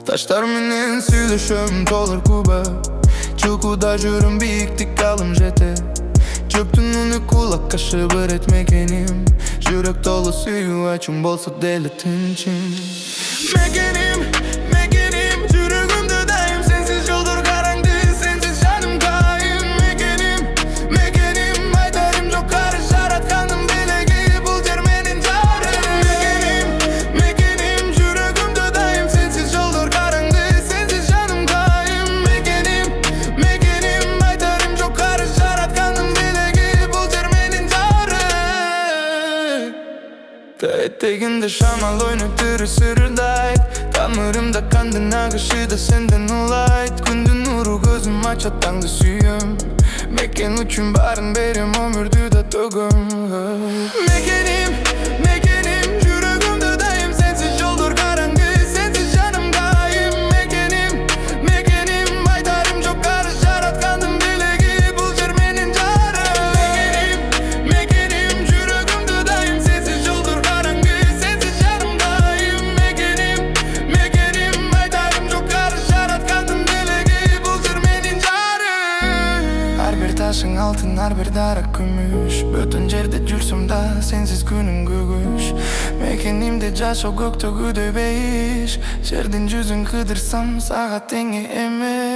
Taşlar menen süйлөшөм толар куба. Чукуда жүрүм бийиктикке алым жете. Чөптүн уну кулак кашы бир эт мекеним. Жүрөк толу сүйүү ачым болсо деле тынчым. Мекеним, мекеним, жүрөгүмдө дайым сенсиз жолдор караңды, сенсиз жаным кайым. Мекеним, мекеним, айтарым жок карыш жараткандын белеги, бул жер менин жарым. Мекеним, мекеним, жүрөгүмдө дайым сенсиз жолдор караңды, сенсиз жаным кайым. Мекеним, мекеним, айтарым жок карыш жараткандын белеги, бул жер менин жарым. Этегинде шамал ойнойт түрү сырдайт. Тамырымда кандын агышы да сенден улайт. Күндүн нуру көзүм ачат, таңды сүйөм. Мекен үчүн барын берем, өмүрдү да төгөм. Мекеним, мекеним, жүрөгүмдө дайым сенсиз жолдор караңды, сенсиз жаным кайым. Мекеним, мекеним, айтарым жок карыш жараткандын белеги, бул жер менин жарым. Мекеним, мекеним, жүрөгүмдө дайым сенсиз жолдор караңды, сенсиз жаным кайым. Мекеним, мекеним, айтарым жок карыш жараткандын белеги, бул жер менин жарым. Ар бир ташың алтын, ар бир дара күмүш. Бөтөн жерде жүрсөм да сенсиз күнүм көгүш. Мекенимде жашоо көктөгүдөй бейиш. Жердин жүзүн кыдырсам сага теңи эмес.